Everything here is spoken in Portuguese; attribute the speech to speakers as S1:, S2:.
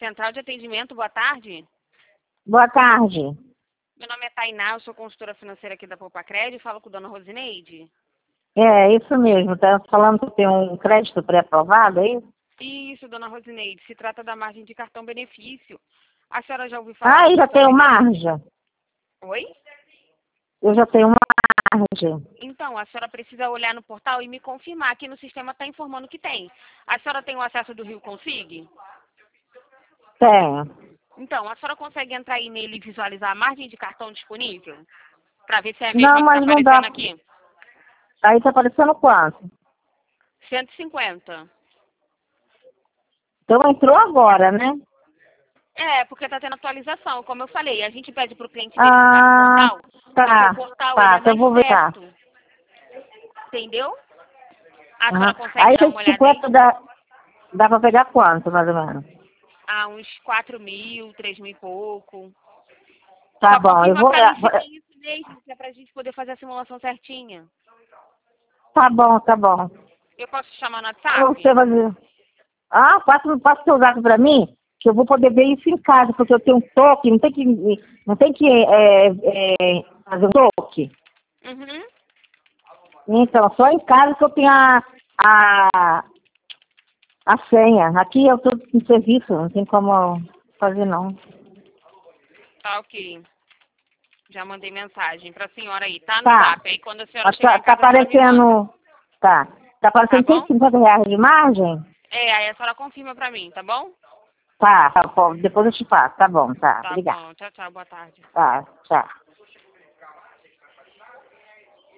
S1: Central de Atendimento, boa tarde.
S2: Boa tarde.
S1: Meu nome é Tainá, eu sou consultora financeira aqui da Poupa Crédito, falo com a dona Rosineide.
S2: É, isso mesmo. Tá falando que tem um crédito pré-aprovado, é isso?
S1: Isso, dona Rosineide, se trata da margem de cartão benefício. A senhora já ouviu falar
S2: Ah,
S1: do
S2: eu já
S1: cartão
S2: tenho
S1: benefício?
S2: margem.
S1: Oi?
S2: Eu já tenho margem.
S1: Então, a senhora precisa olhar no portal e me confirmar que no sistema está informando que tem. A senhora tem o acesso do Rio Consig?
S2: Tenho.
S1: Então, a senhora consegue entrar aí nele e visualizar a margem de cartão disponível? Para ver se é a
S2: Não,
S1: mesma que está
S2: mas não dá.
S1: aparecendo aqui.
S2: Aí tá aparecendo quanto?
S1: 150.
S2: Então entrou agora, né?
S1: É, porque está tendo atualização. Como eu falei, a gente pede para o cliente verificar no
S2: Ah,
S1: portal, porque o
S2: tá.
S1: portal ele
S2: Tá,
S1: é
S2: então eu
S1: mais
S2: vou ver. Tá.
S1: certo. Entendeu? A
S2: Aham.
S1: senhora consegue
S2: Aí
S1: dar uma olhada aí?
S2: 150 dá pra pegar quanto, mais ou menos?
S1: Ah, uns 4 mil, 3 mil e pouco.
S2: Tá
S1: Só
S2: bom, eu
S1: confirma
S2: vou.
S1: para mim se tem isso mesmo, que é pra gente poder fazer a simulação certinha.
S2: Tá bom, tá bom.
S1: Eu posso te chamar no
S2: Você
S1: WhatsApp?
S2: fazer. Ah, passa seu dado pra mim, que eu vou poder ver isso em casa, porque eu tenho um toque, não tem que fazer um toque.
S1: Uhum.
S2: Então, só em casa que eu tenho a, a senha. Aqui eu tô em serviço, não tem como fazer não.
S1: Tá, ok. Já mandei mensagem pra senhora aí. Tá no
S2: Tá,
S1: zap. Aí quando a senhora
S2: mas
S1: chegar
S2: tá,
S1: em
S2: tá
S1: casa, a senhora me manda.
S2: aparecendo. Tá. Tá
S1: Tá
S2: aparecendo
S1: bom?
S2: R$ 150 de margem?
S1: É, aí a senhora confirma pra mim, tá bom?
S2: Tá, tá bom, depois eu te passo. Tá bom, tá.
S1: Tá
S2: Obrigada.
S1: bom. Tchau, tchau. Boa tarde.
S2: Tá, tchau.